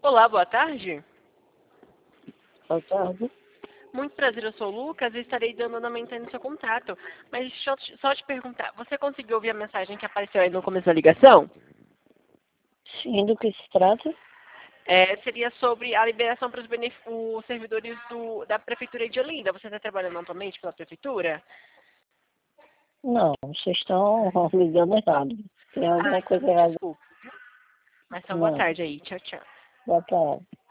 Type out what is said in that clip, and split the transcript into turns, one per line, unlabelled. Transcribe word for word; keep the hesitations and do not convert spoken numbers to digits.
Olá, boa tarde.
Boa tarde.
Muito prazer, eu sou o Lucas e estarei dando andamento no seu contato. Mas deixa eu te- só te perguntar, você conseguiu ouvir a mensagem que apareceu aí no começo da ligação?
Sim, do que se trata?
É, seria sobre a liberação para os, benef- os servidores do- da Prefeitura de Olinda. Você está trabalhando atualmente pela Prefeitura?
Não, vocês estão ligando errado. Tem
Ah,
alguma
então
coisa
me
errada?
desculpe. Mas então, boa
Não.
tarde aí. Tchau, tchau.
Boa tarde.